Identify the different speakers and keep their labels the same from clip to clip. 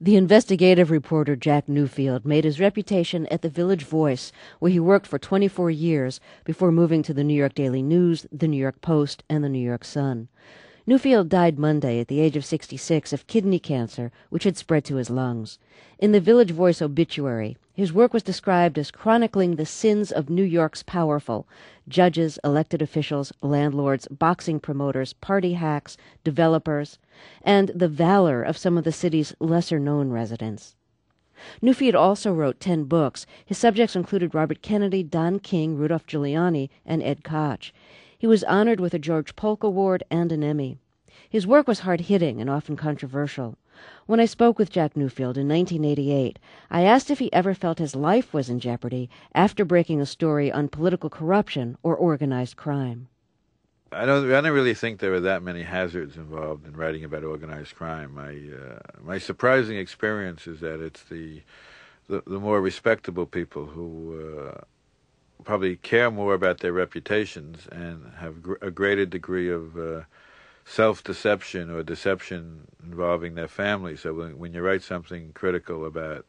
Speaker 1: The investigative reporter Jack Newfield made his reputation at the Village Voice, where he worked for 24 years before moving to the New York Daily News, the New York Post, and the New York Sun. Newfield died Monday at the age of 66 of kidney cancer, which had spread to his lungs. In the Village Voice obituary, his work was described as chronicling the sins of New York's powerful: judges, elected officials, landlords, boxing promoters, party hacks, developers, and the valor of some of the city's lesser-known residents. Newfield also wrote 10 books. His subjects included Robert Kennedy, Don King, Rudolph Giuliani, and Ed Koch. He was honored with a George Polk Award and an Emmy. His work was hard-hitting and often controversial. When I spoke with Jack Newfield in 1988, I asked if he ever felt his life was in jeopardy after breaking a story on political corruption or organized crime.
Speaker 2: I don't really think there were that many hazards involved in writing about organized crime. My surprising experience is that it's the more respectable people who probably care more about their reputations and have a greater degree of self-deception or deception involving their family. So when you write something critical about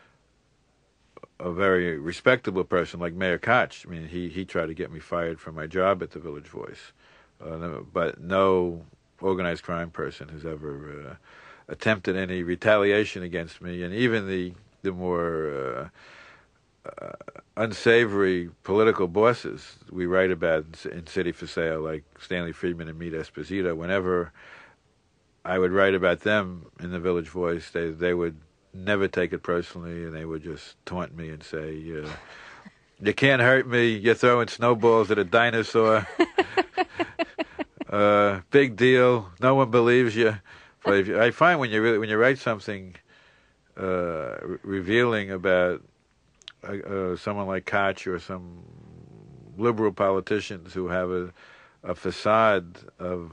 Speaker 2: a very respectable person like Mayor Koch, I mean, he tried to get me fired from my job at the Village Voice. But no organized crime person has ever attempted any retaliation against me. And even the more unsavory political bosses we write about in City for Sale, like Stanley Friedman and Meade Esposito, whenever I would write about them in the Village Voice, they would never take it personally, and they would just taunt me and say, you can't hurt me, you're throwing snowballs at a dinosaur. Big deal, no one believes you. But I find when you write something revealing about someone like Koch or some liberal politicians who have a facade of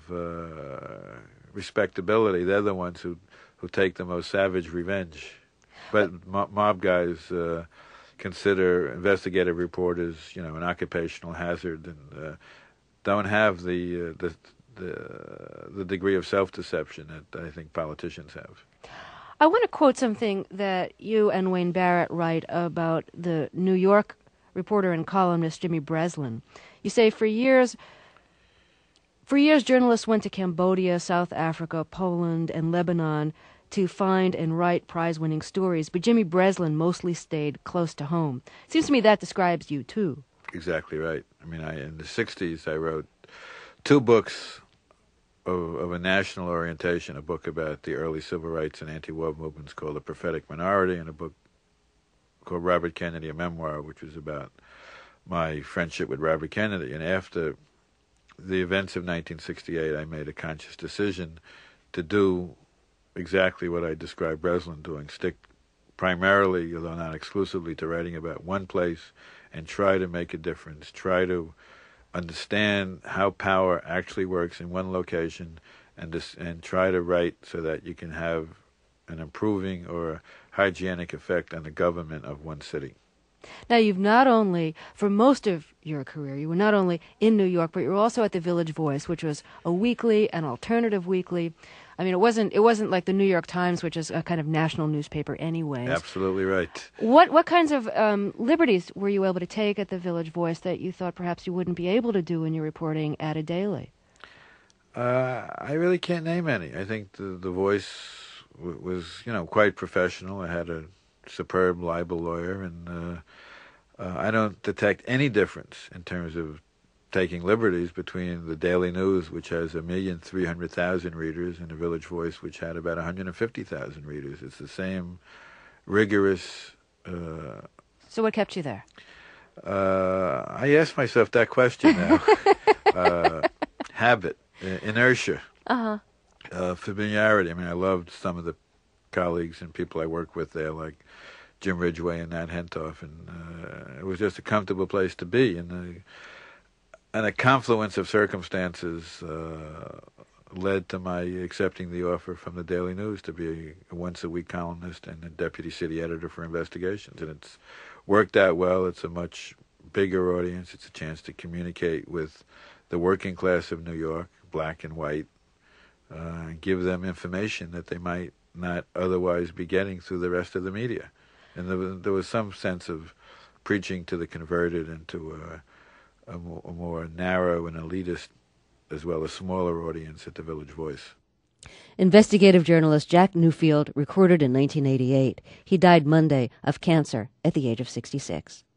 Speaker 2: respectability, they're the ones who take the most savage revenge. But mob guys consider investigative reporters, an occupational hazard, and don't have the degree of self-deception that I think politicians have.
Speaker 1: I want to quote something that you and Wayne Barrett write about the New York reporter and columnist Jimmy Breslin. You say, for years, journalists went to Cambodia, South Africa, Poland, and Lebanon to find and write prize-winning stories, but Jimmy Breslin mostly stayed close to home. It seems to me that describes you, too.
Speaker 2: Exactly right. I mean, in the 60s, I wrote 2 books of a national orientation, a book about the early civil rights and anti-war movements called The Prophetic Minority, and a book called Robert Kennedy, a memoir, which was about my friendship with Robert Kennedy. And after the events of 1968, I made a conscious decision to do exactly what I described Breslin doing, stick primarily, although not exclusively, to writing about one place and try to make a difference, try to understand how power actually works in one location, and try to write so that you can have an improving or hygienic effect on the government of one city.
Speaker 1: Now, you've not only, for most of your career, you were not only in New York, but you were also at the Village Voice, which was a weekly, an alternative weekly. I mean, it wasn't like the New York Times, which is a kind of national newspaper anyways.
Speaker 2: Absolutely right.
Speaker 1: What kinds of liberties were you able to take at the Village Voice that you thought perhaps you wouldn't be able to do in your reporting at a daily?
Speaker 2: I really can't name any. I think the Voice was, quite professional. I had a superb libel lawyer, and I don't detect any difference in terms of taking liberties between the Daily News, which has 1,300,000 readers, and the Village Voice, which had about 150,000 readers. It's the same rigorous...
Speaker 1: So what kept you there?
Speaker 2: I ask myself that question now. Habit, inertia, familiarity. I mean, I loved some of the colleagues and people I work with there, like Jim Ridgway and Nat Hentoff, and it was just a comfortable place to be. And a confluence of circumstances led to my accepting the offer from the Daily News to be a once-a-week columnist and a deputy city editor for investigations. And it's worked out well. It's a much bigger audience. It's a chance to communicate with the working class of New York, black and white, and give them information that they might not otherwise be getting through the rest of the media. And there was some sense of preaching to the converted and to a more narrow and elitist as well as smaller audience at the Village Voice.
Speaker 1: Investigative journalist Jack Newfield recorded in 1988. He died Monday of cancer at the age of 66.